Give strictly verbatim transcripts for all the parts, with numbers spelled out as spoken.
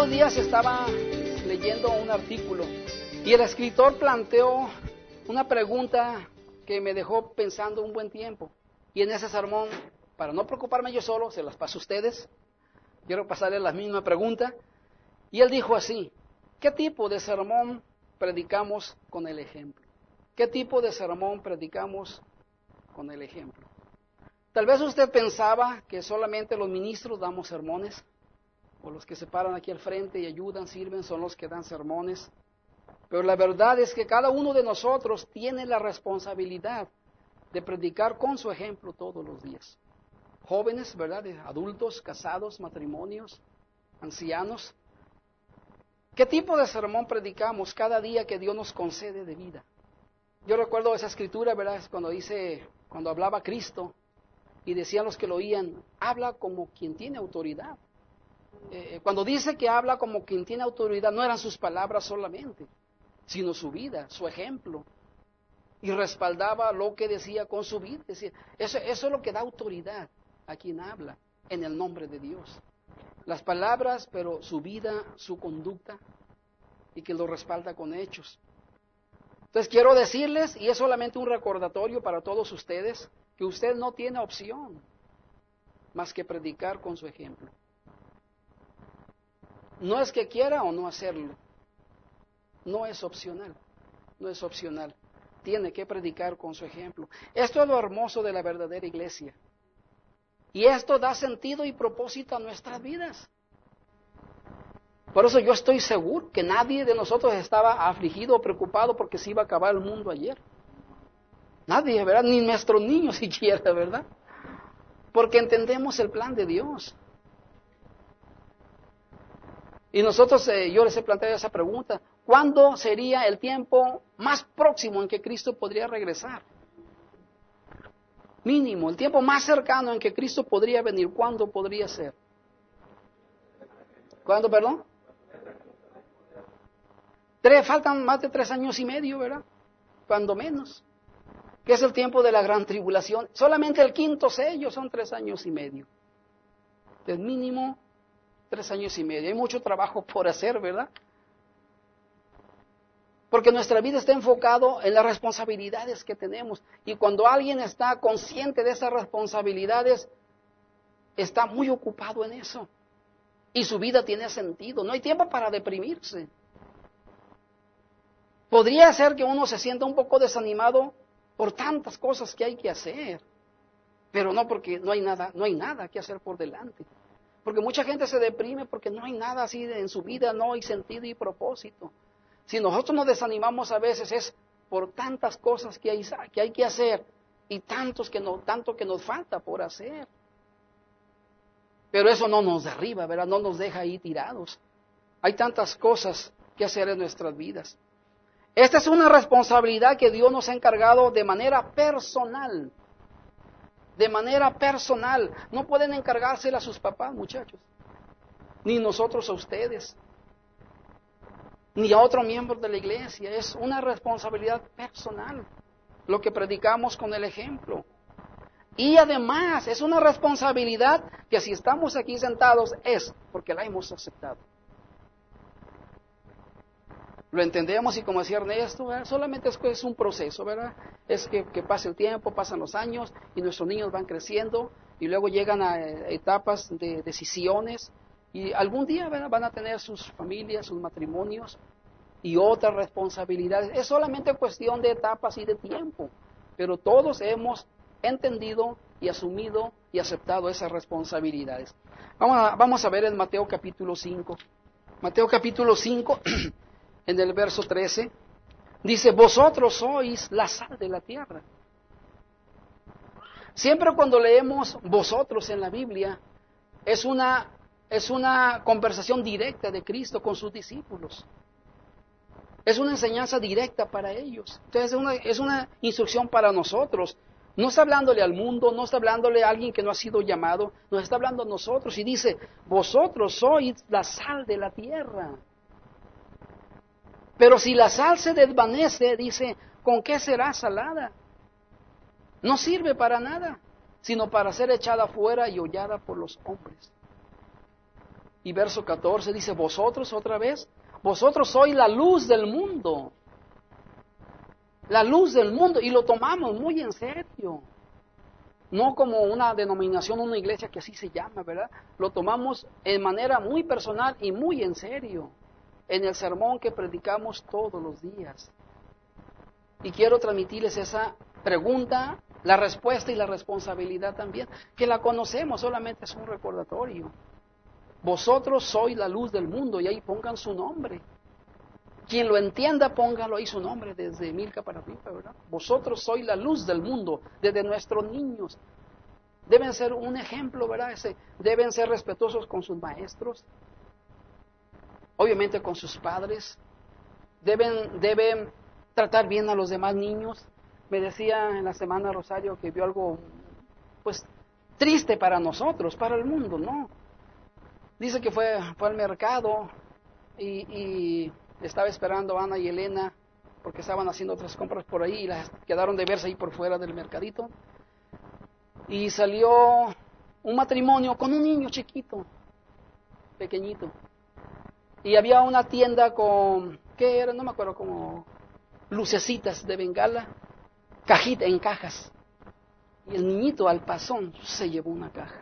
unos días estaba leyendo un artículo y el escritor planteó una pregunta que me dejó pensando un buen tiempo. Y en ese sermón, para no preocuparme yo solo, se las paso a ustedes. Quiero pasarles la misma pregunta. Y él dijo así: ¿qué tipo de sermón predicamos con el ejemplo? ¿Qué tipo de sermón predicamos con el ejemplo? Tal vez usted pensaba que solamente los ministros damos sermones, o los que se paran aquí al frente y ayudan, sirven, son los que dan sermones. Pero la verdad es que cada uno de nosotros tiene la responsabilidad de predicar con su ejemplo todos los días. Jóvenes, ¿verdad? Adultos, casados, matrimonios, ancianos. ¿Qué tipo de sermón predicamos cada día que Dios nos concede de vida? Yo recuerdo esa escritura, ¿verdad? Cuando dice, cuando hablaba Cristo y decían los que lo oían, habla como quien tiene autoridad. Eh, cuando dice que habla como quien tiene autoridad, no eran sus palabras solamente, sino su vida, su ejemplo. Y respaldaba lo que decía con su vida. Decía, eso, eso es lo que da autoridad a quien habla en el nombre de Dios. Las palabras, pero su vida, su conducta, y que lo respalda con hechos. Entonces quiero decirles, y es solamente un recordatorio para todos ustedes, que usted no tiene opción más que predicar con su ejemplo. No es que quiera o no hacerlo, no es opcional, no es opcional. Tiene que predicar con su ejemplo. Esto es lo hermoso de la verdadera iglesia. Y esto da sentido y propósito a nuestras vidas. Por eso yo estoy seguro que nadie de nosotros estaba afligido o preocupado porque se iba a acabar el mundo ayer. Nadie, ¿verdad? Ni nuestros niños siquiera, ¿verdad? Porque entendemos el plan de Dios. Y nosotros, eh, yo les he planteado esa pregunta: ¿cuándo sería el tiempo más próximo en que Cristo podría regresar? Mínimo, el tiempo más cercano en que Cristo podría venir, ¿cuándo podría ser? ¿Cuándo, perdón? Tres, faltan más de tres años y medio, ¿verdad? Cuando menos. Que es el tiempo de la gran tribulación. Solamente el quinto sello son tres años y medio. El mínimo, tres años y medio. Hay mucho trabajo por hacer, ¿verdad? Porque nuestra vida está enfocado en las responsabilidades que tenemos. Y cuando alguien está consciente de esas responsabilidades, está muy ocupado en eso. Y su vida tiene sentido. No hay tiempo para deprimirse. Podría ser que uno se sienta un poco desanimado por tantas cosas que hay que hacer. Pero no, porque no hay nada, no hay nada que hacer por delante. Porque mucha gente se deprime porque no hay nada así en su vida, no hay sentido y propósito. Si nosotros nos desanimamos a veces es por tantas cosas que hay que, hay que hacer y tantos que no, tanto que nos falta por hacer. Pero eso no nos derriba, ¿verdad? No nos deja ahí tirados. Hay tantas cosas que hacer en nuestras vidas. Esta es una responsabilidad que Dios nos ha encargado de manera personal. De manera personal. No pueden encargársela a sus papás, muchachos. Ni nosotros a ustedes. Ni a otro miembro de la iglesia. Es una responsabilidad personal. Lo que predicamos con el ejemplo. Y además es una responsabilidad que si estamos aquí sentados es porque la hemos aceptado. Lo entendemos y como decía Ernesto, ¿verdad? Solamente es, es un proceso, ¿verdad? Es que, que pase el tiempo, pasan los años y nuestros niños van creciendo y luego llegan a etapas de decisiones y algún día, ¿verdad?, van a tener sus familias, sus matrimonios y otras responsabilidades. Es solamente cuestión de etapas y de tiempo, pero todos hemos entendido y asumido y aceptado esas responsabilidades. Vamos a, vamos a ver en Mateo capítulo cinco. Mateo capítulo cinco, en el verso trece, dice: vosotros sois la sal de la tierra. Siempre cuando leemos vosotros en la Biblia, es una, es una conversación directa de Cristo con sus discípulos. Es una enseñanza directa para ellos. Entonces es una, es una instrucción para nosotros. No está hablándole al mundo, no está hablándole a alguien que no ha sido llamado, nos está hablando a nosotros y dice: vosotros sois la sal de la tierra. Pero si la sal se desvanece, dice, ¿con qué será salada? No sirve para nada, sino para ser echada fuera y hollada por los hombres. y verso catorce dice, vosotros otra vez, vosotros sois la luz del mundo. La luz del mundo, y lo tomamos muy en serio. No como una denominación, una iglesia que así se llama, ¿verdad? Lo tomamos en manera muy personal y muy en serio, en el sermón que predicamos todos los días. Y quiero transmitirles esa pregunta, la respuesta y la responsabilidad también, que la conocemos, solamente es un recordatorio. Vosotros sois la luz del mundo, y ahí pongan su nombre. Quien lo entienda, póngalo ahí su nombre, desde Milka para arriba, ¿verdad? Vosotros sois la luz del mundo, desde nuestros niños. Deben ser un ejemplo, ¿verdad? Ese, deben ser respetuosos con sus maestros, obviamente con sus padres. Deben, deben tratar bien a los demás niños. Me decía en la semana Rosario que vio algo, pues, triste para nosotros, para el mundo, ¿no? Dice que fue, fue al mercado y... y estaba esperando a Ana y Elena porque estaban haciendo otras compras por ahí y las quedaron de verse ahí por fuera del mercadito. Y salió un matrimonio con un niño chiquito, pequeñito. Y había una tienda con, ¿qué era? No me acuerdo, como lucecitas de bengala, cajita en cajas. Y el niñito al pasón se llevó una caja.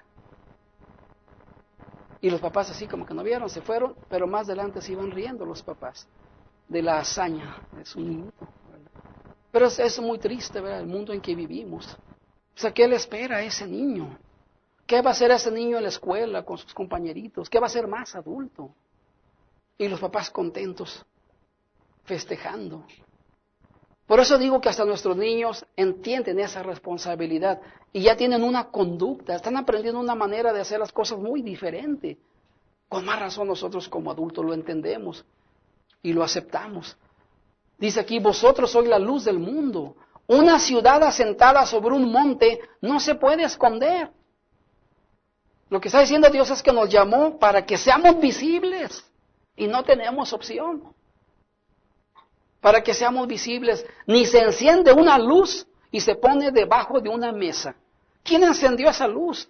Y los papás así como que no vieron, se fueron, pero más adelante se iban riendo los papás de la hazaña de su niñito. Pero es, es muy triste, ¿verdad? El mundo en que vivimos. O sea, ¿qué le espera a ese niño? ¿Qué va a hacer ese niño en la escuela con sus compañeritos? ¿Qué va a hacer más adulto? Y los papás contentos, festejando. Por eso digo que hasta nuestros niños entienden esa responsabilidad y ya tienen una conducta, están aprendiendo una manera de hacer las cosas muy diferente. Con más razón nosotros como adultos lo entendemos y lo aceptamos. Dice aquí, vosotros sois la luz del mundo. Una ciudad asentada sobre un monte no se puede esconder. Lo que está diciendo Dios es que nos llamó para que seamos visibles y no tenemos opción. Para que seamos visibles, ni se enciende una luz y se pone debajo de una mesa. ¿Quién encendió esa luz?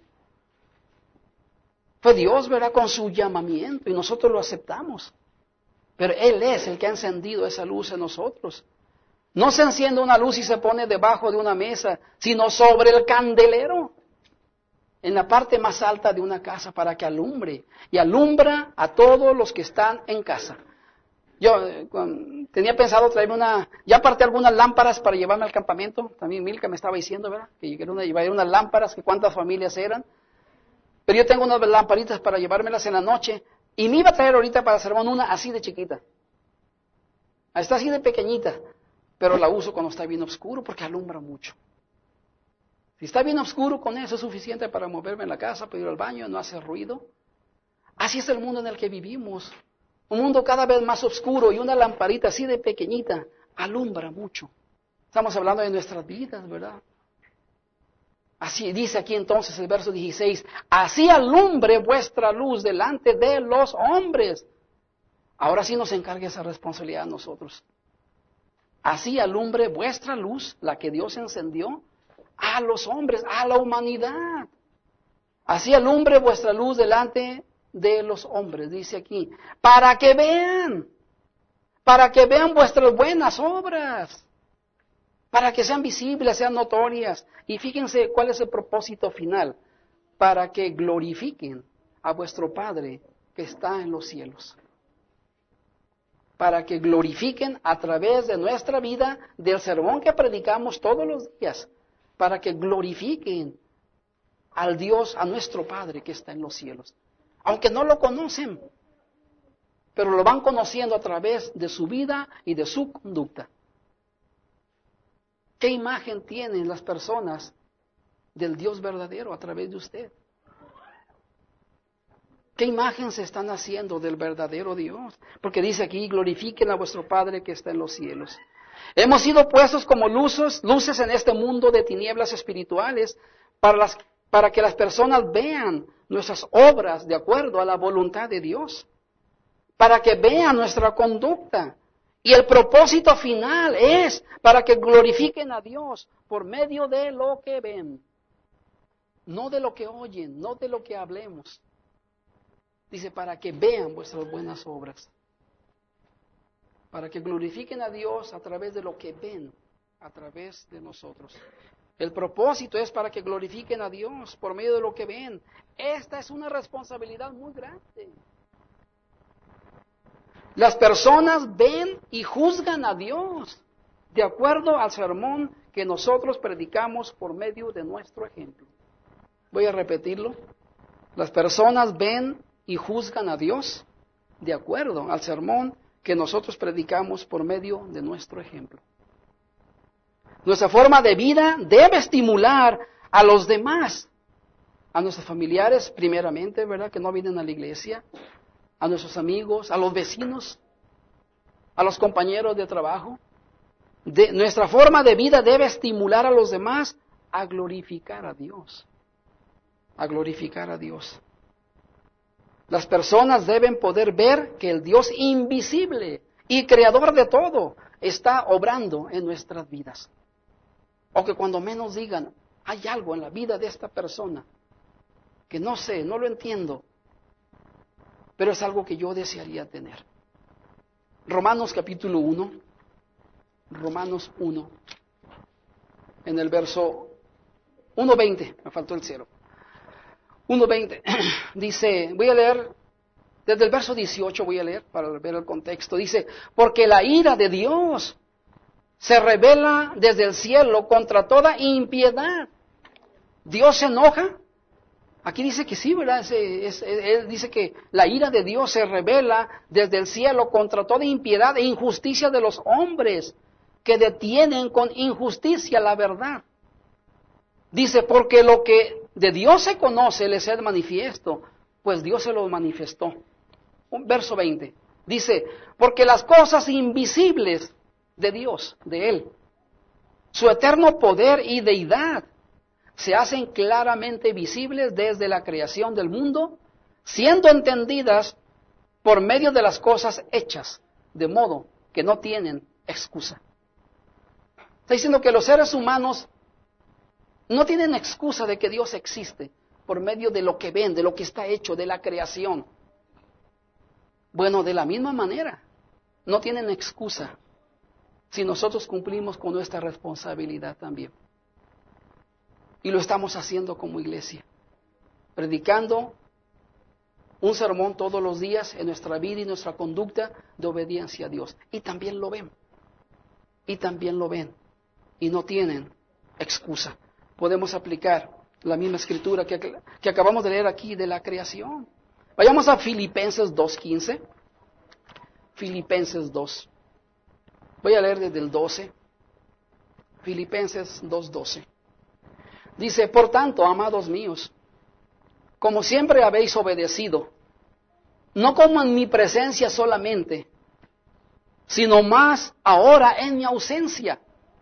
Fue Dios, ¿verdad? Con su llamamiento y nosotros lo aceptamos. Pero Él es el que ha encendido esa luz en nosotros. No se enciende una luz y se pone debajo de una mesa, sino sobre el candelero, en la parte más alta de una casa para que alumbre. Y alumbra a todos los que están en casa. Yo eh, tenía pensado traerme una, ya aparté algunas lámparas para llevarme al campamento, también Milka me estaba diciendo, ¿verdad? Que yo quería llevar unas lámparas, que cuántas familias eran, pero yo tengo unas lamparitas para llevármelas en la noche, y me iba a traer ahorita para hacer una así de chiquita, está así de pequeñita, pero la uso cuando está bien oscuro porque alumbra mucho. Si está bien oscuro, con eso es suficiente para moverme en la casa, para ir al baño, no hace ruido. Así es el mundo en el que vivimos. Un mundo cada vez más oscuro y una lamparita así de pequeñita alumbra mucho. Estamos hablando de nuestras vidas, ¿verdad? Así dice aquí entonces el verso dieciséis, así alumbre vuestra luz delante de los hombres. Ahora sí nos encarga esa responsabilidad a nosotros. Así alumbre vuestra luz, la que Dios encendió, a los hombres, a la humanidad. Así alumbre vuestra luz delante de los hombres, dice aquí, para que vean, para que vean vuestras buenas obras, para que sean visibles, sean notorias. Y fíjense cuál es el propósito final, para que glorifiquen a vuestro Padre que está en los cielos. Para que glorifiquen a través de nuestra vida, del sermón que predicamos todos los días, para que glorifiquen al Dios, a nuestro Padre que está en los cielos. Aunque no lo conocen, pero lo van conociendo a través de su vida y de su conducta. ¿Qué imagen tienen las personas del Dios verdadero a través de usted? ¿Qué imagen se están haciendo del verdadero Dios? Porque dice aquí, glorifiquen a vuestro Padre que está en los cielos. Hemos sido puestos como luces, luces en este mundo de tinieblas espirituales para las para que las personas vean nuestras obras de acuerdo a la voluntad de Dios, para que vean nuestra conducta. Y el propósito final es para que glorifiquen a Dios por medio de lo que ven, no de lo que oyen, no de lo que hablemos. Dice, para que vean vuestras buenas obras. Para que glorifiquen a Dios a través de lo que ven, a través de nosotros. El propósito es para que glorifiquen a Dios por medio de lo que ven. Esta es una responsabilidad muy grande. Las personas ven y juzgan a Dios de acuerdo al sermón que nosotros predicamos por medio de nuestro ejemplo. Voy a repetirlo. Las personas ven y juzgan a Dios de acuerdo al sermón que nosotros predicamos por medio de nuestro ejemplo. Nuestra forma de vida debe estimular a los demás, a nuestros familiares primeramente, ¿verdad? Que no vienen a la iglesia, a nuestros amigos, a los vecinos, a los compañeros de trabajo. De, nuestra forma de vida debe estimular a los demás a glorificar a Dios, a glorificar a Dios. Las personas deben poder ver que el Dios invisible y creador de todo está obrando en nuestras vidas. O que cuando menos digan, hay algo en la vida de esta persona que no sé, no lo entiendo, pero es algo que yo desearía tener. Romanos capítulo uno, Romanos uno, en el verso uno veinte, me faltó el cero. uno veinte, dice, voy a leer, desde el verso dieciocho voy a leer para ver el contexto. Dice, porque la ira de Dios se revela desde el cielo contra toda impiedad. ¿Dios se enoja? Aquí dice que sí, ¿verdad? Es, es, es, él dice que la ira de Dios se revela desde el cielo contra toda impiedad e injusticia de los hombres que detienen con injusticia la verdad. Dice, porque lo que de Dios se conoce les es manifiesto, pues Dios se lo manifestó. Verso veinte, dice, porque las cosas invisibles de Dios, de Él, su eterno poder y deidad, se hacen claramente visibles desde la creación del mundo, siendo entendidas por medio de las cosas hechas, de modo que no tienen excusa. Está diciendo que los seres humanos no tienen excusa de que Dios existe por medio de lo que ven, de lo que está hecho, de la creación. Bueno, de la misma manera, no tienen excusa si nosotros cumplimos con nuestra responsabilidad también. Y lo estamos haciendo como iglesia, predicando un sermón todos los días en nuestra vida y nuestra conducta de obediencia a Dios. Y también lo ven, y también lo ven, y no tienen excusa. Podemos aplicar la misma escritura que, que acabamos de leer aquí de la creación. Vayamos a Filipenses dos quince. Filipenses dos. Voy a leer desde el doce. Filipenses dos doce. Dice, por tanto, amados míos, como siempre habéis obedecido, no como en mi presencia solamente, sino más ahora en mi ausencia.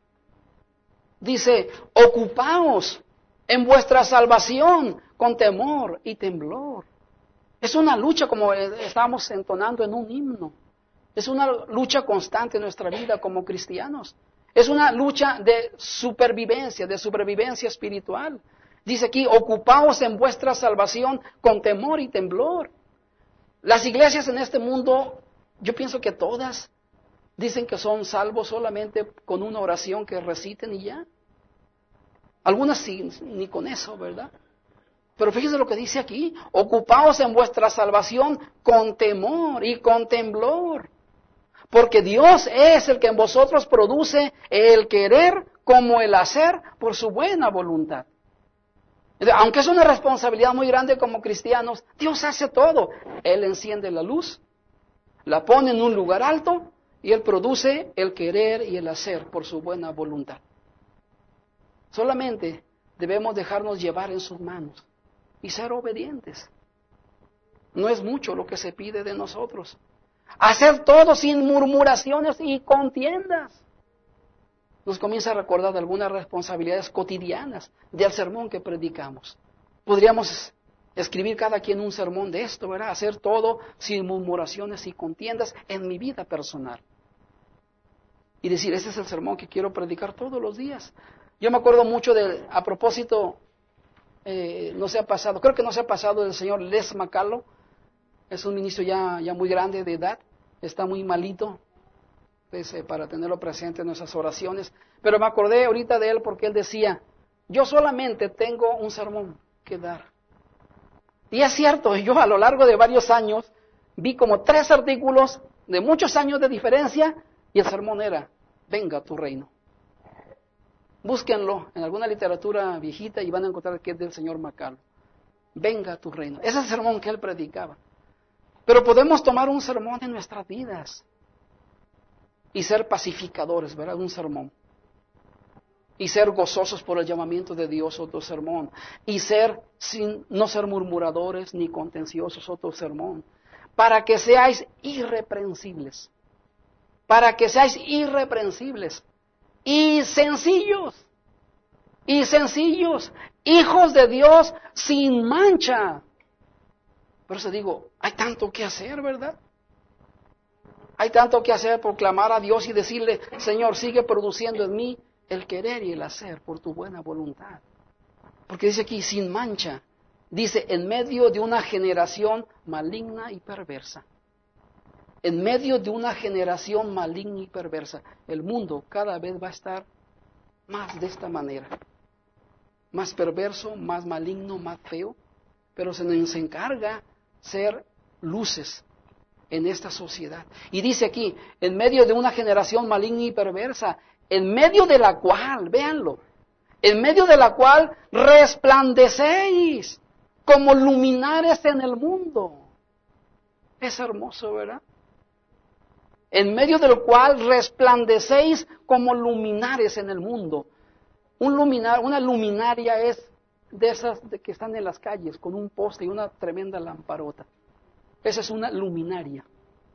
Dice, ocupaos en vuestra salvación con temor y temblor. Es una lucha, como estábamos entonando en un himno. Es una lucha constante en nuestra vida como cristianos. Es una lucha de supervivencia, de supervivencia espiritual. Dice aquí, ocupaos en vuestra salvación con temor y temblor. Las iglesias en este mundo, yo pienso que todas dicen que son salvos solamente con una oración que reciten y ya. Algunas sí, ni con eso, ¿verdad? Pero fíjense lo que dice aquí, ocupaos en vuestra salvación con temor y con temblor. Porque Dios es el que en vosotros produce el querer como el hacer por su buena voluntad. Aunque es una responsabilidad muy grande como cristianos, Dios hace todo. Él enciende la luz, la pone en un lugar alto y Él produce el querer y el hacer por su buena voluntad. Solamente debemos dejarnos llevar en sus manos y ser obedientes. No es mucho lo que se pide de nosotros. Hacer todo sin murmuraciones y contiendas. Nos comienza a recordar de algunas responsabilidades cotidianas del sermón que predicamos. Podríamos escribir cada quien un sermón de esto, ¿verdad? Hacer todo sin murmuraciones y contiendas en mi vida personal. Y decir, ese es el sermón que quiero predicar todos los días. Yo me acuerdo mucho de, a propósito, eh, no se ha pasado, creo que no se ha pasado del señor Les McCallow, Es un ministro ya, ya muy grande de edad, está muy malito, pues, eh, para tenerlo presente en nuestras oraciones. Pero me acordé ahorita de él porque él decía, yo solamente tengo un sermón que dar. Y es cierto, yo a lo largo de varios años vi como tres artículos de muchos años de diferencia y el sermón era, venga tu reino. Búsquenlo en alguna literatura viejita y van a encontrar que es del señor MacArthur. Venga tu reino. Ese es el sermón que él predicaba. Pero podemos tomar un sermón en nuestras vidas y ser pacificadores, ¿verdad? Un sermón. Y ser gozosos por el llamamiento de Dios, otro sermón. Y ser, sin, no ser murmuradores ni contenciosos, otro sermón. Para que seáis irreprensibles. Para que seáis irreprensibles. Y sencillos. Y sencillos. Hijos de Dios sin mancha. Por eso digo, hay tanto que hacer, ¿verdad? Hay tanto que hacer por clamar a Dios y decirle, Señor, sigue produciendo en mí el querer y el hacer por tu buena voluntad. Porque dice aquí, sin mancha. Dice, en medio de una generación maligna y perversa. En medio de una generación maligna y perversa. El mundo cada vez va a estar más de esta manera. Más perverso, más maligno, más feo. Pero se nos encarga ser luces en esta sociedad. Y dice aquí, en medio de una generación maligna y perversa, en medio de la cual, véanlo, en medio de la cual resplandecéis como luminares en el mundo. Es hermoso, ¿verdad? En medio del cual resplandecéis como luminares en el mundo. Un luminar, una luminaria es de esas de que están en las calles con un poste y una tremenda lamparota. Esa es una luminaria.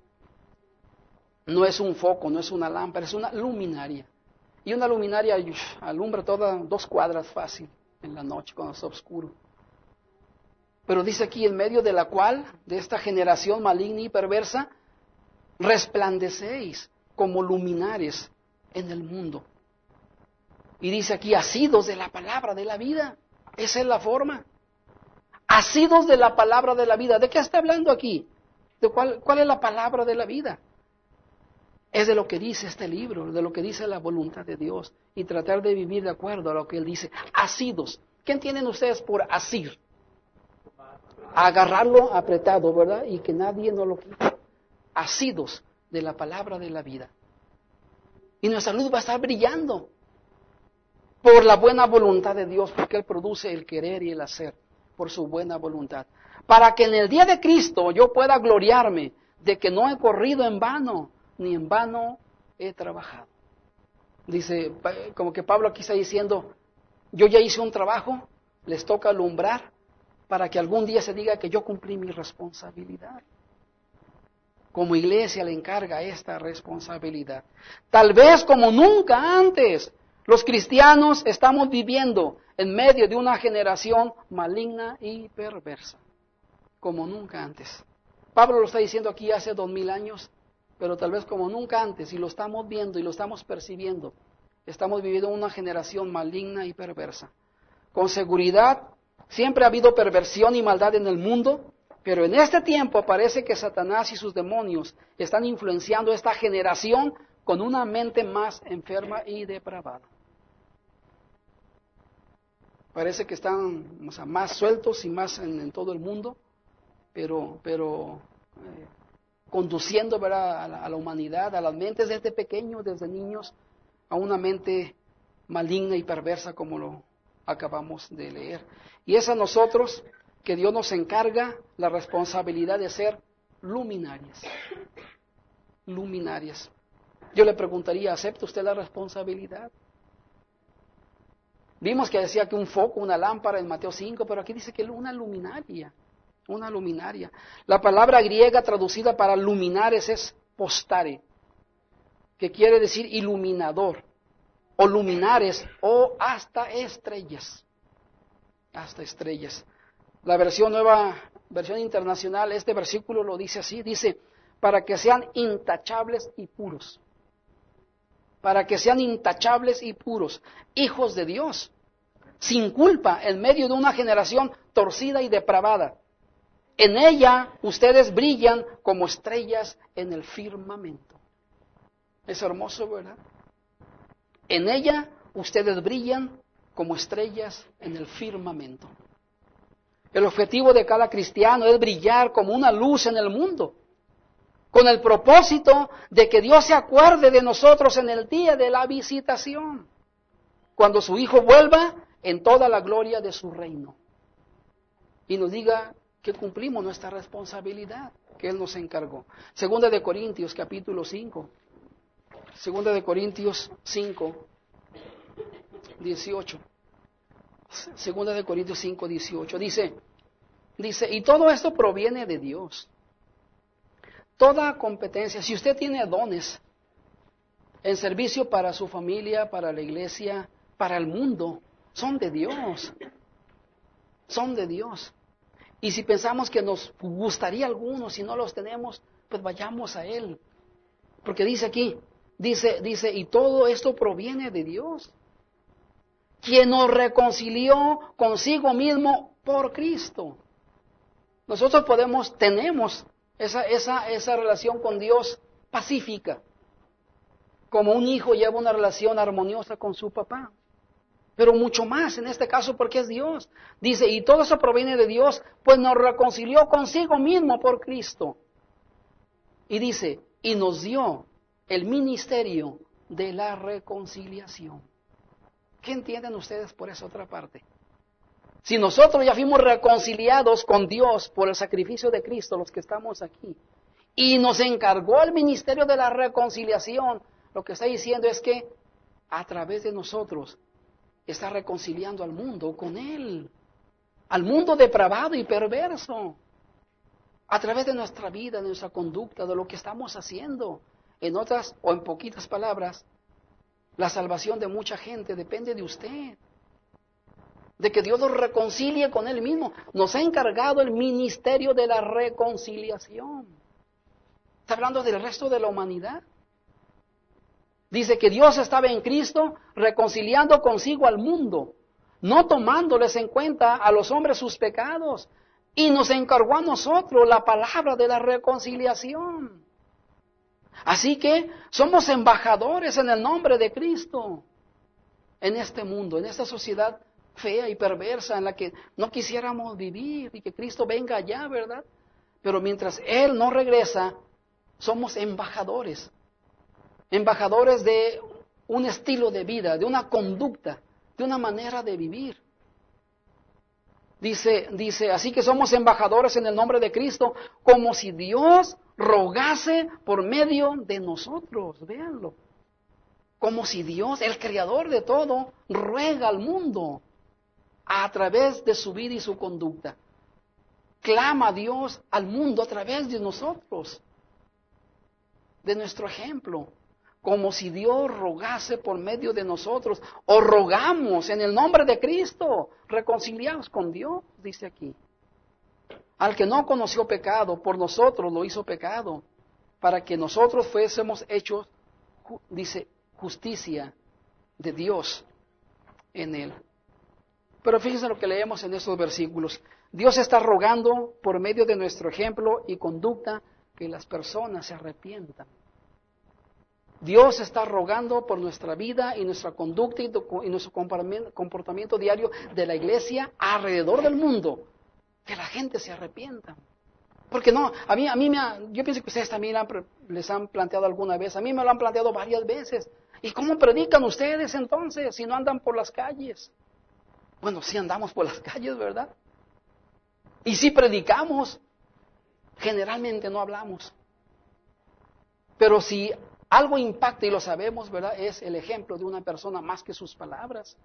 No es un foco, no es una lámpara, es una luminaria. Y una luminaria uf, alumbra todas dos cuadras fácil en la noche cuando está oscuro. Pero dice aquí, en medio de la cual, de esta generación maligna y perversa, resplandecéis como luminares en el mundo. Y dice aquí, asidos de la palabra de la vida. Esa es la forma. Asidos de la palabra de la vida. ¿De qué está hablando aquí? ¿De cuál, cuál es la palabra de la vida? Es de lo que dice este libro, de lo que dice la voluntad de Dios. Y tratar de vivir de acuerdo a lo que Él dice. Asidos. ¿Qué entienden ustedes por asir? Agarrarlo apretado, ¿verdad? Y que nadie no lo quite. Asidos de la palabra de la vida. Y nuestra luz va a estar brillando por la buena voluntad de Dios, porque Él produce el querer y el hacer por su buena voluntad. Para que en el día de Cristo yo pueda gloriarme de que no he corrido en vano, ni en vano he trabajado. Dice, como que Pablo aquí está diciendo, yo ya hice un trabajo, les toca alumbrar, para que algún día se diga que yo cumplí mi responsabilidad. Como iglesia le encarga esta responsabilidad. Tal vez como nunca antes, los cristianos estamos viviendo en medio de una generación maligna y perversa. Como nunca antes. Pablo lo está diciendo aquí hace dos mil años, pero tal vez como nunca antes, y lo estamos viendo y lo estamos percibiendo, estamos viviendo una generación maligna y perversa. Con seguridad, siempre ha habido perversión y maldad en el mundo, pero en este tiempo parece que Satanás y sus demonios están influenciando esta generación con una mente más enferma y depravada. Parece que están, o sea, más sueltos y más en, en todo el mundo, pero, pero eh, conduciendo, ¿verdad?, a la, a la humanidad, a las mentes desde pequeños, desde niños, a una mente maligna y perversa como lo acabamos de leer. Y es a nosotros que Dios nos encarga la responsabilidad de ser luminarias. Luminarias. Yo le preguntaría, ¿acepta usted la responsabilidad? Vimos que decía que un foco, una lámpara en Mateo cinco, pero aquí dice que una luminaria, una luminaria. La palabra griega traducida para luminares es postare, que quiere decir iluminador, o luminares, o hasta estrellas, hasta estrellas. La versión nueva, versión internacional, este versículo lo dice así, dice, para que sean intachables y puros. Para que sean intachables y puros, hijos de Dios, sin culpa, en medio de una generación torcida y depravada. En ella ustedes brillan como estrellas en el firmamento. Es hermoso, ¿verdad? En ella ustedes brillan como estrellas en el firmamento. El objetivo de cada cristiano es brillar como una luz en el mundo, con el propósito de que Dios se acuerde de nosotros en el día de la visitación, cuando su Hijo vuelva en toda la gloria de su reino y nos diga que cumplimos nuestra responsabilidad que Él nos encargó. Segunda de Corintios, capítulo cinco. Segunda de Corintios cinco, dieciocho. Segunda de Corintios cinco, dieciocho. Dice, dice, y todo esto proviene de Dios. Toda competencia, si usted tiene dones en servicio para su familia, para la iglesia, para el mundo, son de Dios. Son de Dios. Y si pensamos que nos gustaría algunos, si no los tenemos, pues vayamos a Él. Porque dice aquí, dice, dice, y todo esto proviene de Dios, quien nos reconcilió consigo mismo por Cristo. Nosotros podemos, tenemos esa, esa, esa relación con Dios pacífica, como un hijo lleva una relación armoniosa con su papá. Pero mucho más en este caso porque es Dios. Dice, y todo eso proviene de Dios, pues nos reconcilió consigo mismo por Cristo. Y dice, y nos dio el ministerio de la reconciliación. ¿Qué entienden ustedes por esa otra parte? Si nosotros ya fuimos reconciliados con Dios por el sacrificio de Cristo, los que estamos aquí, y nos encargó el ministerio de la reconciliación, lo que está diciendo es que a través de nosotros está reconciliando al mundo con Él, al mundo depravado y perverso, a través de nuestra vida, de nuestra conducta, de lo que estamos haciendo. En otras o en poquitas palabras, la salvación de mucha gente depende de usted, de que Dios nos reconcilie con Él mismo. Nos ha encargado el ministerio de la reconciliación. Está hablando del resto de la humanidad. Dice que Dios estaba en Cristo reconciliando consigo al mundo, no tomándoles en cuenta a los hombres sus pecados, y nos encargó a nosotros la palabra de la reconciliación. Así que somos embajadores en el nombre de Cristo en este mundo, en esta sociedad fea y perversa en la que no quisiéramos vivir y que Cristo venga allá, ¿verdad? Pero mientras Él no regresa, somos embajadores. Embajadores de un estilo de vida, de una conducta, de una manera de vivir. Dice, dice, así que somos embajadores en el nombre de Cristo, como si Dios rogase por medio de nosotros. Véanlo. Como si Dios, el creador de todo, ruega al mundo a través de su vida y su conducta. Clama a Dios al mundo a través de nosotros, de nuestro ejemplo. Como si Dios rogase por medio de nosotros, o rogamos en el nombre de Cristo, reconciliados con Dios, dice aquí. Al que no conoció pecado, por nosotros lo hizo pecado, para que nosotros fuésemos hechos, dice, justicia de Dios en él. Pero fíjense lo que leemos en estos versículos. Dios está rogando por medio de nuestro ejemplo y conducta que las personas se arrepientan. Dios está rogando por nuestra vida y nuestra conducta y nuestro comportamiento diario de la iglesia alrededor del mundo, que la gente se arrepienta. Porque no, a mí, a mí me ha, yo pienso que ustedes también han, les han planteado alguna vez, a mí me lo han planteado varias veces. ¿Y cómo predican ustedes entonces si no andan por las calles? Bueno, sí andamos por las calles, ¿verdad? Y si predicamos, generalmente no hablamos. Pero si algo impacta, y lo sabemos, ¿verdad? Es el ejemplo de una persona más que sus palabras.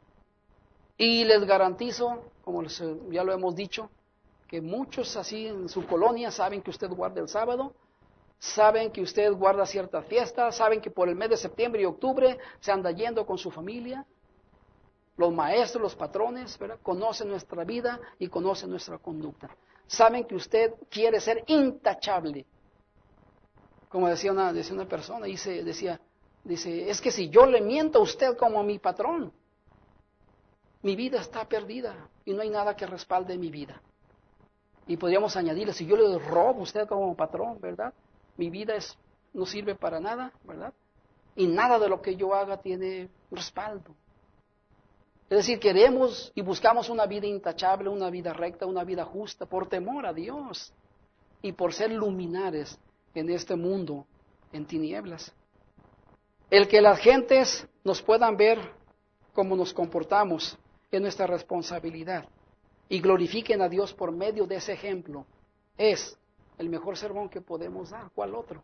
Y les garantizo, como les, ya lo hemos dicho, que muchos así en su colonia saben que usted guarda el sábado, saben que usted guarda ciertas fiestas, saben que por el mes de septiembre y octubre se anda yendo con su familia. Los maestros, los patrones, ¿verdad? Conocen nuestra vida y conocen nuestra conducta. Saben que usted quiere ser intachable. Como decía una, decía una persona, dice, decía, dice, es que si yo le miento a usted como a mi patrón, mi vida está perdida y no hay nada que respalde mi vida. Y podríamos añadirle, si yo le robo a usted como patrón, ¿verdad? Mi vida es, no sirve para nada, ¿verdad? Y nada de lo que yo haga tiene respaldo. Es decir, queremos y buscamos una vida intachable, una vida recta, una vida justa, por temor a Dios y por ser luminares en este mundo en tinieblas. El que las gentes nos puedan ver cómo nos comportamos es nuestra responsabilidad y glorifiquen a Dios por medio de ese ejemplo es el mejor sermón que podemos dar. ¿Cuál otro?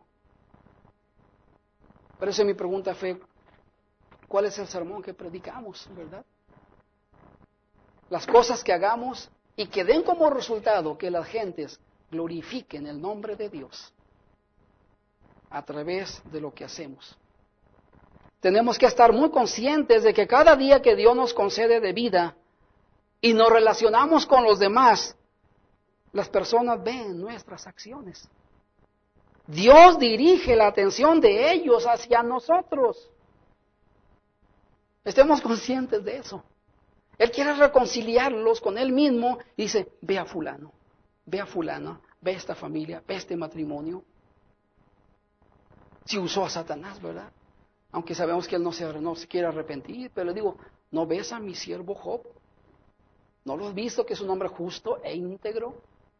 Por eso mi pregunta fue, ¿cuál es el sermón que predicamos, verdad? Las cosas que hagamos y que den como resultado que las gentes glorifiquen el nombre de Dios a través de lo que hacemos. Tenemos que estar muy conscientes de que cada día que Dios nos concede de vida y nos relacionamos con los demás, las personas ven nuestras acciones. Dios dirige la atención de ellos hacia nosotros. Estemos conscientes de eso. Él quiere reconciliarlos con Él mismo y dice, ve a fulano, ve a fulana, ve a esta familia, ve a este matrimonio. Si usó a Satanás, ¿verdad? Aunque sabemos que Él no se, no se quiere arrepentir, pero le digo, ¿no ves a mi siervo Job? ¿No lo has visto que es un hombre justo e íntegro?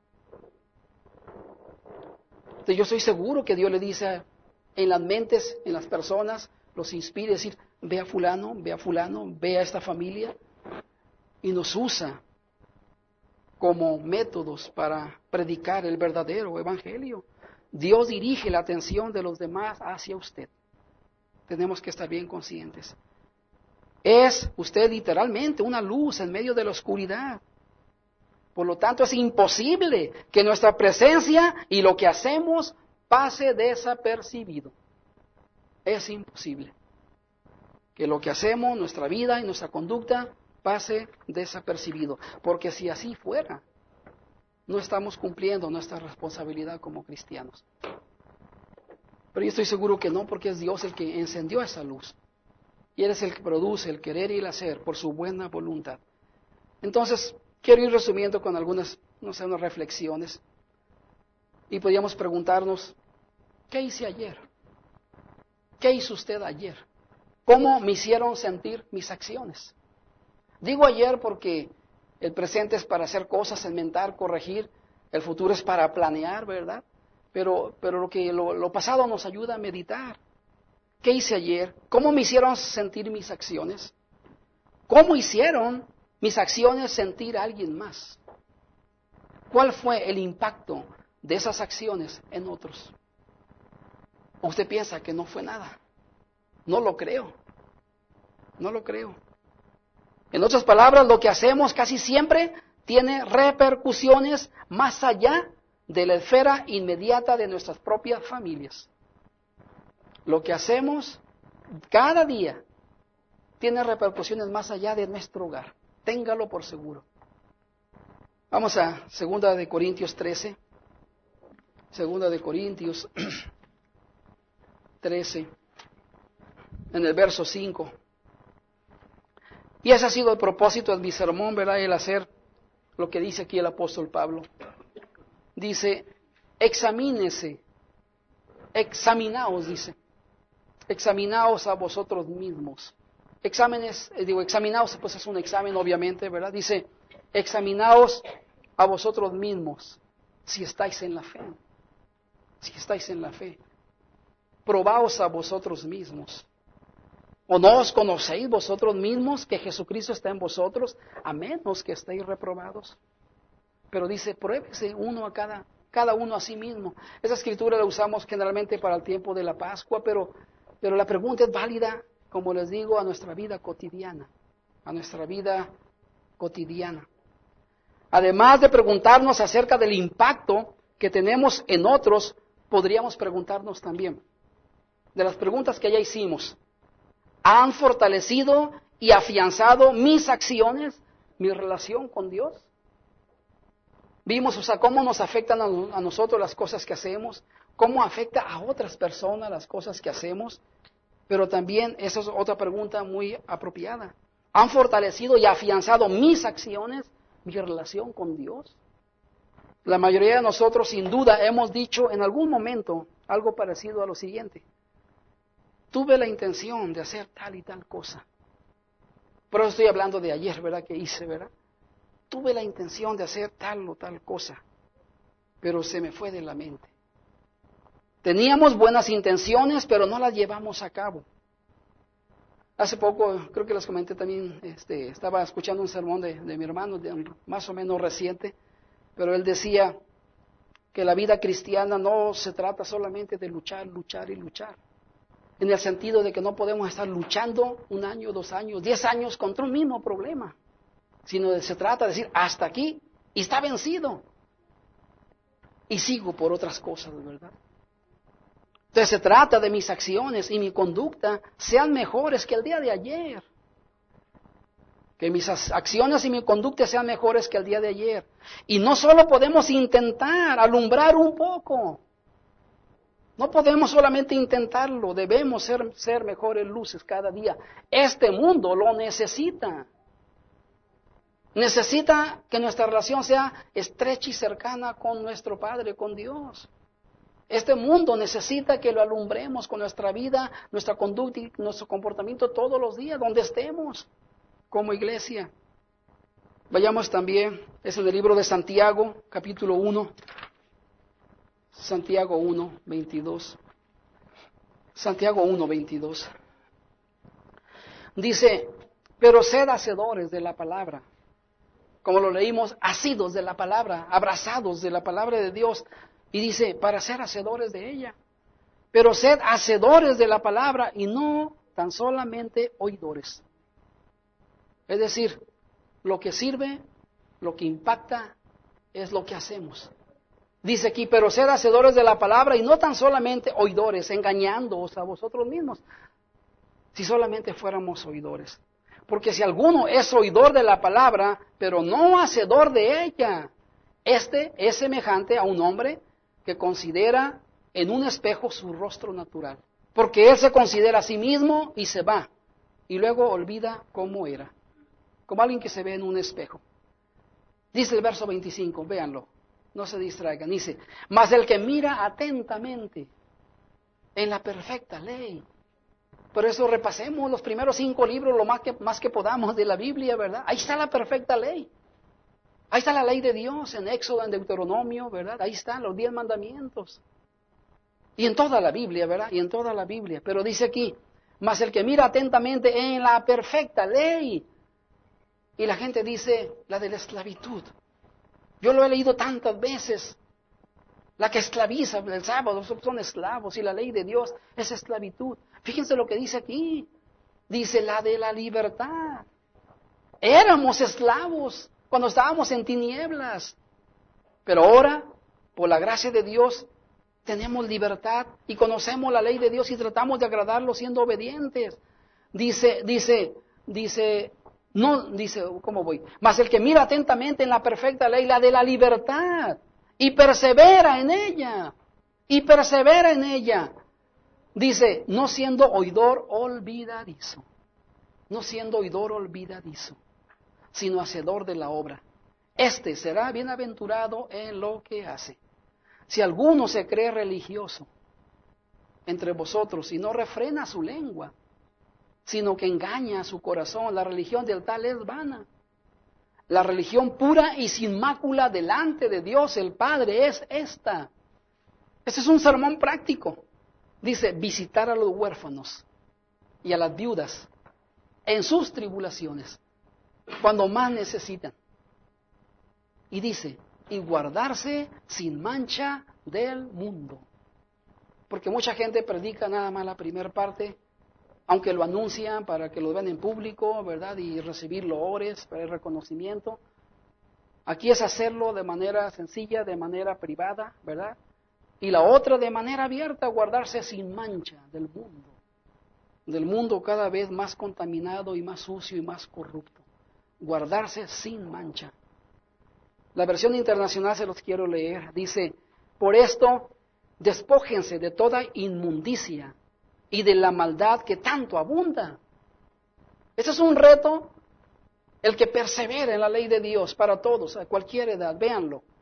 Entonces yo estoy seguro que Dios le dice en las mentes, en las personas, los inspira a decir, ve a fulano, ve a fulano, ve a esta familia. Y nos usa como métodos para predicar el verdadero evangelio. Dios dirige la atención de los demás hacia usted. Tenemos que estar bien conscientes. Es usted literalmente una luz en medio de la oscuridad. Por lo tanto, es imposible que nuestra presencia y lo que hacemos pase desapercibido. Es imposible que lo que hacemos, nuestra vida y nuestra conducta pase desapercibido. Porque si así fuera, no estamos cumpliendo nuestra responsabilidad como cristianos. Pero yo estoy seguro que no, porque es Dios el que encendió esa luz. Y Él es el que produce el querer y el hacer por su buena voluntad. Entonces, quiero ir resumiendo con algunas, no sé, unas reflexiones. Y podríamos preguntarnos, ¿qué hice ayer? ¿Qué hizo usted ayer? ¿Cómo me hicieron sentir mis acciones? Digo ayer porque el presente es para hacer cosas, inventar, corregir. El futuro es para planear, ¿verdad? Pero, pero lo, que, lo, lo pasado nos ayuda a meditar. ¿Qué hice ayer? ¿Cómo me hicieron sentir mis acciones? ¿Cómo hicieron mis acciones sentir a alguien más? ¿Cuál fue el impacto de esas acciones en otros? ¿O usted piensa que no fue nada? No lo creo. No lo creo. En otras palabras, lo que hacemos casi siempre tiene repercusiones más allá de la esfera inmediata de nuestras propias familias. Lo que hacemos cada día tiene repercusiones más allá de nuestro hogar. Téngalo por seguro. Vamos a Segunda de Corintios trece. Segunda de Corintios trece, en el verso cinco. Y ese ha sido el propósito de mi sermón, ¿verdad? El hacer lo que dice aquí el apóstol Pablo. Dice, examínese, examinaos, dice, examinaos a vosotros mismos. Exámenes, eh, digo, examinaos, pues es un examen, obviamente, ¿verdad? Dice, examinaos a vosotros mismos, si estáis en la fe, si estáis en la fe. Probaos a vosotros mismos. ¿O no os conocéis vosotros mismos que Jesucristo está en vosotros, a menos que estéis reprobados? Pero dice, pruébese uno a cada, cada uno a sí mismo. Esa escritura la usamos generalmente para el tiempo de la Pascua, pero, pero la pregunta es válida, como les digo, a nuestra vida cotidiana, a nuestra vida cotidiana. Además de preguntarnos acerca del impacto que tenemos en otros, podríamos preguntarnos también, de las preguntas que ya hicimos, ¿han fortalecido y afianzado mis acciones, mi relación con Dios? Vimos, o sea, cómo nos afectan a, a nosotros las cosas que hacemos, cómo afecta a otras personas las cosas que hacemos, pero también esa es otra pregunta muy apropiada. ¿Han fortalecido y afianzado mis acciones, mi relación con Dios? La mayoría de nosotros, sin duda, hemos dicho en algún momento algo parecido a lo siguiente. Tuve la intención de hacer tal y tal cosa. Pero estoy hablando de ayer, ¿verdad? Que hice, ¿verdad? Tuve la intención de hacer tal o tal cosa, pero se me fue de la mente. Teníamos buenas intenciones, pero no las llevamos a cabo. Hace poco, creo que les comenté también, este, estaba escuchando un sermón de, de mi hermano, de, más o menos reciente, pero él decía que la vida cristiana no se trata solamente de luchar, luchar y luchar. En el sentido de que no podemos estar luchando un año, dos años, diez años contra un mismo problema, sino de, se trata de decir, hasta aquí, y está vencido. Y sigo por otras cosas, ¿verdad? Entonces se trata de mis acciones y mi conducta sean mejores que el día de ayer. Que mis acciones y mi conducta sean mejores que el día de ayer. Y no solo podemos intentar alumbrar un poco. No podemos solamente intentarlo, debemos ser, ser mejores luces cada día. Este mundo lo necesita. Necesita que nuestra relación sea estrecha y cercana con nuestro Padre, con Dios. Este mundo necesita que lo alumbremos con nuestra vida, nuestra conducta y nuestro comportamiento todos los días, donde estemos, como iglesia. Vayamos también, es en el libro de Santiago, capítulo uno. Santiago uno, veintidós. Santiago uno, veintidós. Dice, pero sed hacedores de la palabra. Como lo leímos, asidos de la palabra, abrazados de la palabra de Dios. Y dice, para ser hacedores de ella. Pero sed hacedores de la palabra y no tan solamente oidores. Es decir, lo que sirve, lo que impacta, es lo que hacemos. Dice aquí, pero sed hacedores de la palabra y no tan solamente oidores, engañándoos a vosotros mismos. Si solamente fuéramos oidores. Porque si alguno es oidor de la palabra, pero no hacedor de ella, este es semejante a un hombre que considera en un espejo su rostro natural. Porque él se considera a sí mismo y se va. Y luego olvida cómo era. Como alguien que se ve en un espejo. Dice el verso veinticinco, véanlo. No se distraigan. Dice, mas el que mira atentamente en la perfecta ley. Por eso repasemos los primeros cinco libros lo más que, más que podamos de la Biblia, ¿verdad? Ahí está la perfecta ley. Ahí está la ley de Dios en Éxodo, en Deuteronomio, ¿verdad? Ahí están los diez mandamientos. Y en toda la Biblia, ¿verdad? Y en toda la Biblia. Pero dice aquí, mas el que mira atentamente en la perfecta ley. Y la gente dice, la de la esclavitud. Yo lo he leído tantas veces. La que esclaviza el sábado son esclavos y la ley de Dios es esclavitud. Fíjense lo que dice aquí. Dice la de la libertad. Éramos esclavos cuando estábamos en tinieblas. Pero ahora, por la gracia de Dios, tenemos libertad y conocemos la ley de Dios y tratamos de agradarlo siendo obedientes. Dice, dice, dice, no, dice, ¿cómo voy? Mas el que mira atentamente en la perfecta ley, la de la libertad, y persevera en ella, y persevera en ella. Dice, no siendo oidor olvidadizo, no siendo oidor olvidadizo, sino hacedor de la obra. Este será bienaventurado en lo que hace. Si alguno se cree religioso entre vosotros y no refrena su lengua, sino que engaña a su corazón, la religión del tal es vana. La religión pura y sin mácula delante de Dios el Padre es esta. Este es un sermón práctico. Dice, visitar a los huérfanos y a las viudas en sus tribulaciones, cuando más necesitan. Y dice, y guardarse sin mancha del mundo. Porque mucha gente predica nada más la primera parte, aunque lo anuncian para que lo vean en público, ¿verdad? Y recibir loores para el reconocimiento. Aquí es hacerlo de manera sencilla, de manera privada, ¿verdad? Y la otra de manera abierta, guardarse sin mancha del mundo. Del mundo cada vez más contaminado y más sucio y más corrupto. Guardarse sin mancha. La versión internacional se los quiero leer. Dice, por esto, despójense de toda inmundicia y de la maldad que tanto abunda. Este es un reto, el que persevera en la ley de Dios para todos, a cualquier edad, véanlo.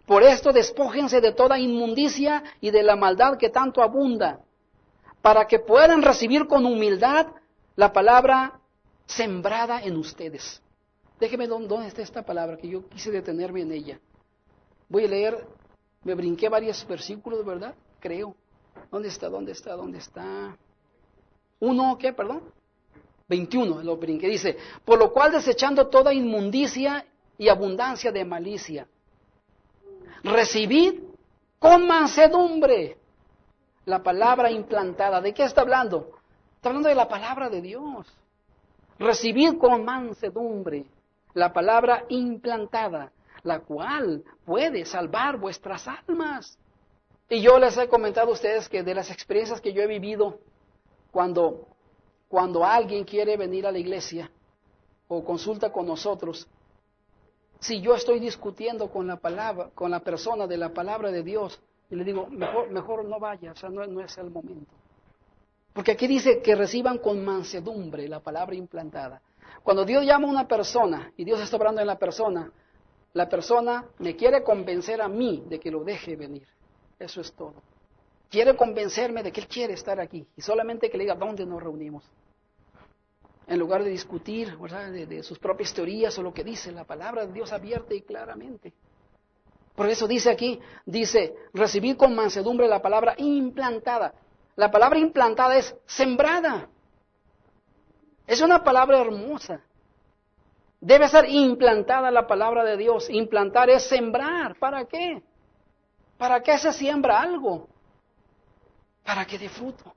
Por esto despójense de toda inmundicia y de la maldad que tanto abunda, para que puedan recibir con humildad la palabra sembrada en ustedes. Déjeme dónde está esta palabra, que yo quise detenerme en ella. Voy a leer, me brinqué varios versículos, ¿verdad? Creo. ¿Dónde está? ¿Dónde está? ¿Dónde está? Uno, ¿qué? Perdón. veintiuno, lo brinqué. Dice, por lo cual desechando toda inmundicia y abundancia de malicia, recibid con mansedumbre la palabra implantada. ¿De qué está hablando? Está hablando de la palabra de Dios. Recibid con mansedumbre la palabra implantada, la cual puede salvar vuestras almas. Y yo les he comentado a ustedes que de las experiencias que yo he vivido, cuando, cuando alguien quiere venir a la iglesia o consulta con nosotros, si yo estoy discutiendo con la palabra, con la persona de la palabra de Dios, y le digo, mejor, mejor no vaya, o sea, no, no es el momento. Porque aquí dice que reciban con mansedumbre la palabra implantada. Cuando Dios llama a una persona, y Dios está hablando en la persona, la persona me quiere convencer a mí de que lo deje venir. Eso es todo. Quiere convencerme de que Él quiere estar aquí, y solamente que le diga dónde nos reunimos. En lugar de discutir, ¿verdad?, de, de sus propias teorías o lo que dice la palabra de Dios abierta y claramente. Por eso dice aquí, dice, recibid con mansedumbre la palabra implantada. La palabra implantada es sembrada. Es una palabra hermosa. Debe ser implantada la palabra de Dios. Implantar es sembrar. ¿Para qué? ¿Para qué se siembra algo? Para que dé fruto.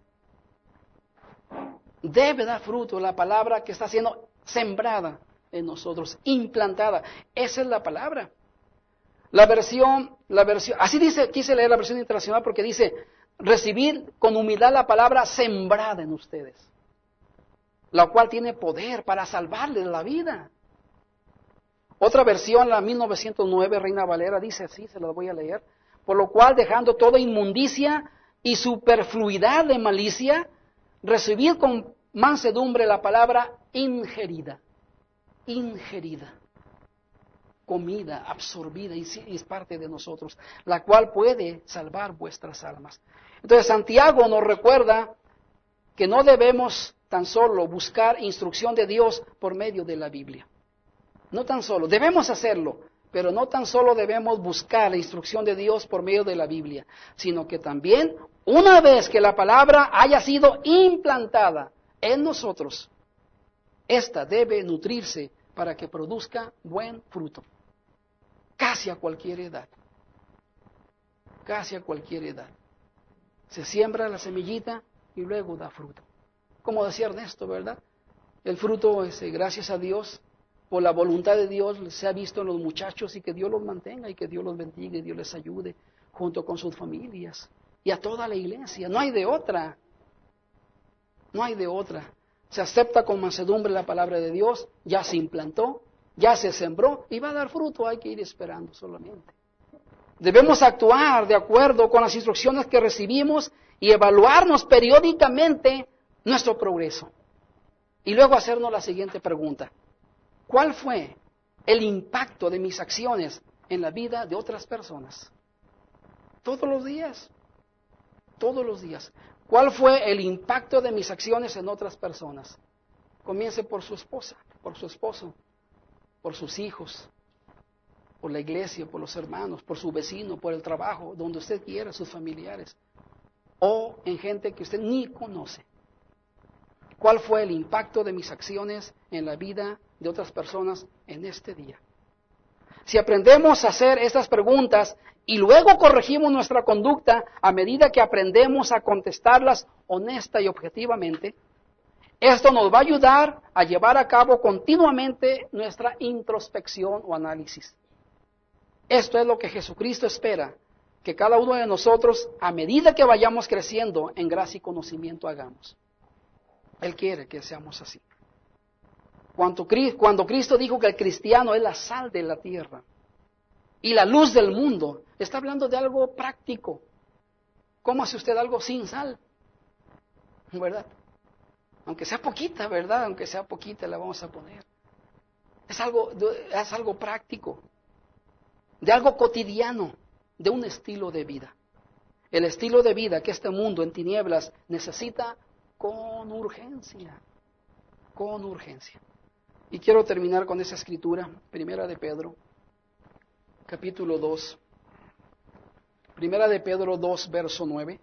Debe dar fruto la palabra que está siendo sembrada en nosotros, implantada. Esa es la palabra. La versión, la versión, así dice, quise leer la versión internacional porque dice, recibir con humildad la palabra sembrada en ustedes, la cual tiene poder para salvarles la vida. Otra versión, la mil novecientos nueve, Reina Valera, dice así, se la voy a leer, por lo cual dejando toda inmundicia y superfluidad de malicia, recibir con mansedumbre la palabra ingerida, ingerida, comida, absorbida y es parte de nosotros, la cual puede salvar vuestras almas. Entonces Santiago nos recuerda que no debemos tan solo buscar instrucción de Dios por medio de la Biblia. No tan solo, debemos hacerlo, pero no tan solo debemos buscar la instrucción de Dios por medio de la Biblia, sino que también, una vez que la palabra haya sido implantada en nosotros, esta debe nutrirse para que produzca buen fruto. Casi a cualquier edad. Casi a cualquier edad. Se siembra la semillita y luego da fruto. Como decía Ernesto, ¿verdad? El fruto es, gracias a Dios, por la voluntad de Dios, se ha visto en los muchachos y que Dios los mantenga y que Dios los bendiga y Dios les ayude junto con sus familias y a toda la iglesia. No hay de otra. No hay de otra. Se acepta con mansedumbre la palabra de Dios, ya se implantó, ya se sembró y va a dar fruto, hay que ir esperando solamente. Debemos actuar de acuerdo con las instrucciones que recibimos y evaluarnos periódicamente nuestro progreso. Y luego hacernos la siguiente pregunta. ¿Cuál fue el impacto de mis acciones en la vida de otras personas? Todos los días. Todos los días. ¿Cuál fue el impacto de mis acciones en otras personas? Comience por su esposa, por su esposo, por sus hijos, por la iglesia, por los hermanos, por su vecino, por el trabajo, donde usted quiera, sus familiares, o en gente que usted ni conoce. ¿Cuál fue el impacto de mis acciones en la vida de otras personas en este día? Si aprendemos a hacer estas preguntas y luego corregimos nuestra conducta a medida que aprendemos a contestarlas honesta y objetivamente, esto nos va a ayudar a llevar a cabo continuamente nuestra introspección o análisis. Esto es lo que Jesucristo espera que cada uno de nosotros, a medida que vayamos creciendo en gracia y conocimiento, hagamos. Él quiere que seamos así. Cuando, cuando Cristo dijo que el cristiano es la sal de la tierra y la luz del mundo, está hablando de algo práctico. ¿Cómo hace usted algo sin sal? ¿Verdad? Aunque sea poquita, ¿verdad? Aunque sea poquita la vamos a poner. Es algo, es algo práctico. de algo cotidiano, de un estilo de vida. El estilo de vida que este mundo en tinieblas necesita con urgencia, con urgencia. Y quiero terminar con esa escritura, Primera de Pedro, capítulo dos. Primera de Pedro dos, verso nueve.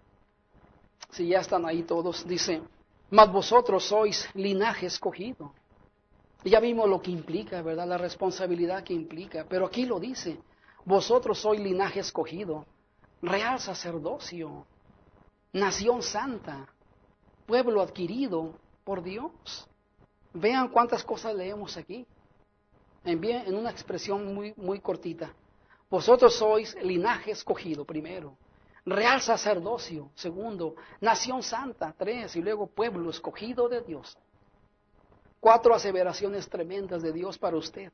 Si ya están ahí todos, dice, mas vosotros sois linaje escogido. Y ya vimos lo que implica, ¿verdad? La responsabilidad que implica. Pero aquí lo dice, vosotros sois linaje escogido, real sacerdocio, nación santa, pueblo adquirido por Dios. Vean cuántas cosas leemos aquí. En, bien, en una expresión muy, muy cortita. Vosotros sois linaje escogido, primero. Real sacerdocio, segundo. Nación santa, tres. Y luego pueblo escogido de Dios. Cuatro aseveraciones tremendas de Dios para usted.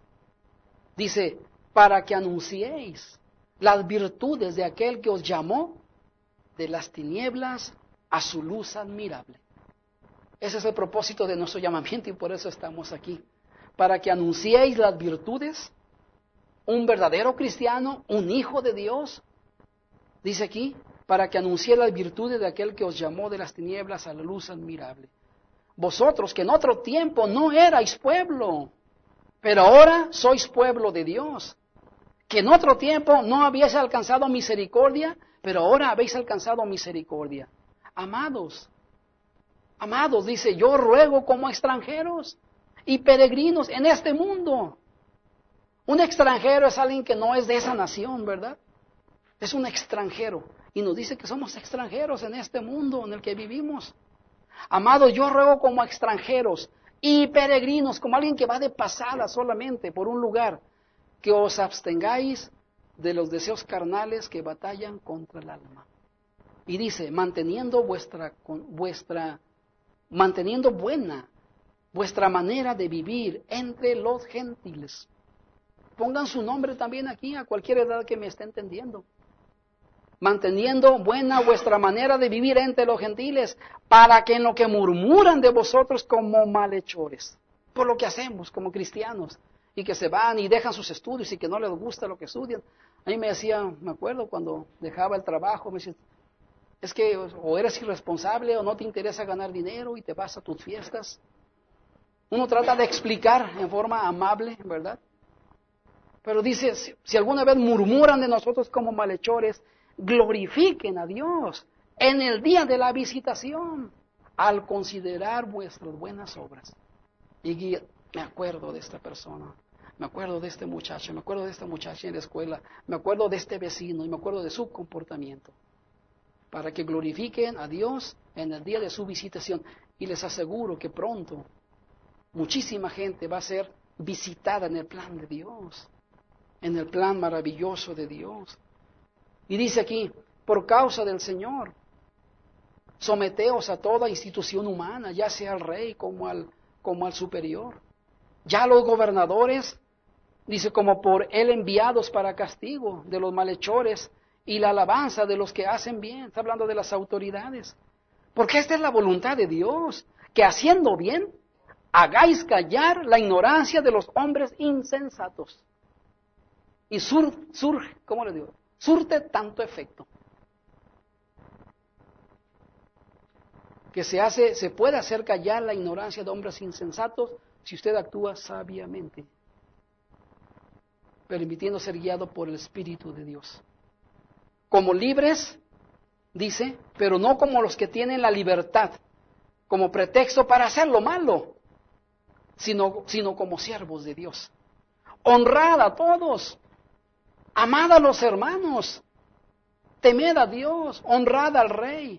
Dice, para que anunciéis las virtudes de aquel que os llamó de las tinieblas a su luz admirable. Ese es el propósito de nuestro llamamiento y por eso estamos aquí. Para que anunciéis las virtudes, un verdadero cristiano, un hijo de Dios, dice aquí, para que anunciéis las virtudes de aquel que os llamó de las tinieblas a la luz admirable. Vosotros que en otro tiempo no erais pueblo, pero ahora sois pueblo de Dios. Que en otro tiempo no habíais alcanzado misericordia, pero ahora habéis alcanzado misericordia. Amados, amados, dice, yo ruego como extranjeros y peregrinos en este mundo. Un extranjero es alguien que no es de esa nación, ¿verdad? Es un extranjero. Y nos dice que somos extranjeros en este mundo en el que vivimos. Amados, yo ruego como extranjeros y peregrinos, como alguien que va de pasada solamente por un lugar, que os abstengáis de los deseos carnales que batallan contra el alma. Y dice, manteniendo vuestra, vuestra, manteniendo buena vuestra manera de vivir entre los gentiles. Pongan su nombre también aquí a cualquier edad que me esté entendiendo. Manteniendo buena vuestra manera de vivir entre los gentiles, para que en lo que murmuran de vosotros como malhechores, por lo que hacemos como cristianos, y que se van y dejan sus estudios y que no les gusta lo que estudian. A mí me decía, me acuerdo cuando dejaba el trabajo, me decía, es que o eres irresponsable o no te interesa ganar dinero y te vas a tus fiestas. Uno trata de explicar en forma amable, ¿verdad? Pero dice, si, si alguna vez murmuran de nosotros como malhechores, glorifiquen a Dios en el día de la visitación, al considerar vuestras buenas obras. Y me acuerdo de esta persona, me acuerdo de este muchacho, me acuerdo de esta muchacha en la escuela, me acuerdo de este vecino y me acuerdo de su comportamiento. Para que glorifiquen a Dios en el día de su visitación. Y les aseguro que pronto muchísima gente va a ser visitada en el plan de Dios, en el plan maravilloso de Dios. Y dice aquí, por causa del Señor, someteos a toda institución humana, ya sea al rey como al, como al superior. Ya los gobernadores, dice, como por él enviados para castigo de los malhechores y la alabanza de los que hacen bien. Está hablando de las autoridades. Porque esta es la voluntad de Dios, que haciendo bien, hagáis callar la ignorancia de los hombres insensatos. Y sur, surge, ¿cómo le digo? Surte tanto efecto. Que se hace, se puede hacer callar la ignorancia de hombres insensatos si usted actúa sabiamente, permitiendo ser guiado por el Espíritu de Dios. Como libres, dice, pero no como los que tienen la libertad como pretexto para hacer lo malo, sino, sino como siervos de Dios. Honrad a todos, amad a los hermanos, temed a Dios, honrad al rey.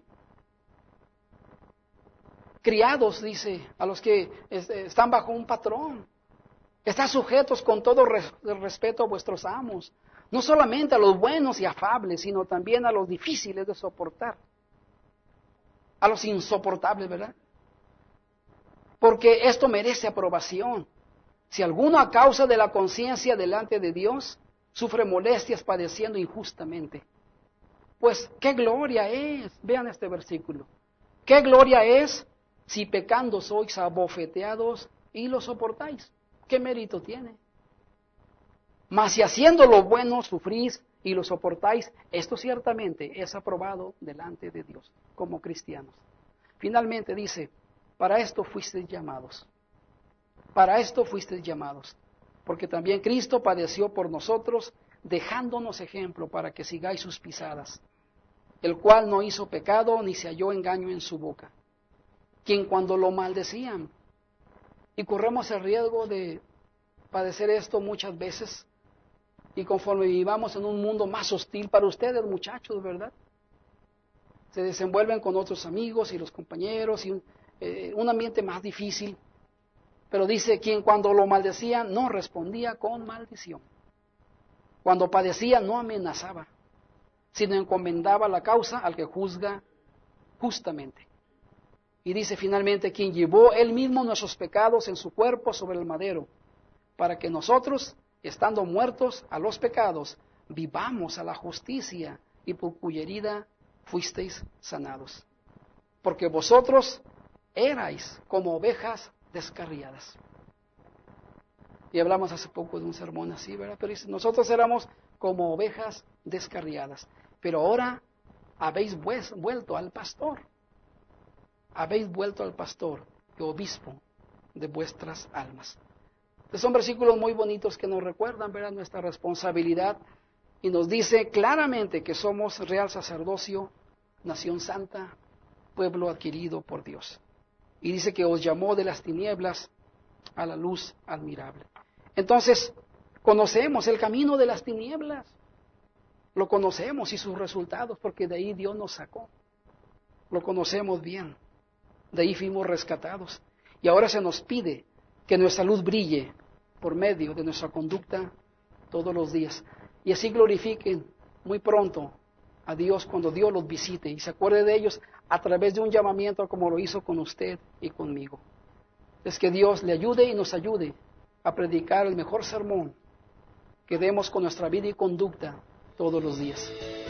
Criados, dice, a los que están bajo un patrón. Están sujetos con todo respeto a vuestros amos. No solamente a los buenos y afables, sino también a los difíciles de soportar. A los insoportables, ¿verdad? Porque esto merece aprobación. Si alguno a causa de la conciencia delante de Dios sufre molestias padeciendo injustamente, pues qué gloria es, vean este versículo, qué gloria es si pecando sois abofeteados y lo soportáis. ¿Qué mérito tiene? Mas si haciendo lo bueno sufrís y lo soportáis, esto ciertamente es aprobado delante de Dios como cristianos. Finalmente dice, para esto fuisteis llamados. Para esto fuisteis llamados. Porque también Cristo padeció por nosotros, dejándonos ejemplo para que sigáis sus pisadas, el cual no hizo pecado ni se halló engaño en su boca, quien cuando lo maldecían, y corremos el riesgo de padecer esto muchas veces, y conforme vivamos en un mundo más hostil para ustedes, muchachos, ¿verdad? Se desenvuelven con otros amigos y los compañeros, y un, eh, un ambiente más difícil, pero dice, quien cuando lo maldecían no respondía con maldición. Cuando padecía no amenazaba, sino encomendaba la causa al que juzga justamente. Y dice finalmente, quien llevó él mismo nuestros pecados en su cuerpo sobre el madero, para que nosotros, estando muertos a los pecados, vivamos a la justicia, y por cuya herida fuisteis sanados. Porque vosotros erais como ovejas descarriadas. Y hablamos hace poco de un sermón así, ¿verdad? Pero dice, nosotros éramos como ovejas descarriadas, pero ahora habéis vuelto al pastor. Habéis vuelto al pastor y obispo de vuestras almas. Estos son versículos muy bonitos que nos recuerdan, ¿verdad?, nuestra responsabilidad, y nos dice claramente que somos real sacerdocio, nación santa, pueblo adquirido por Dios. Y dice que os llamó de las tinieblas a la luz admirable. Entonces, conocemos el camino de las tinieblas, lo conocemos y sus resultados, porque de ahí Dios nos sacó. Lo conocemos bien, de ahí fuimos rescatados. Y ahora se nos pide que nuestra luz brille por medio de nuestra conducta todos los días. Y así glorifiquen muy pronto a Dios cuando Dios los visite y se acuerde de ellos a través de un llamamiento como lo hizo con usted y conmigo. Es que Dios le ayude y nos ayude a predicar el mejor sermón que demos con nuestra vida y conducta todos los días.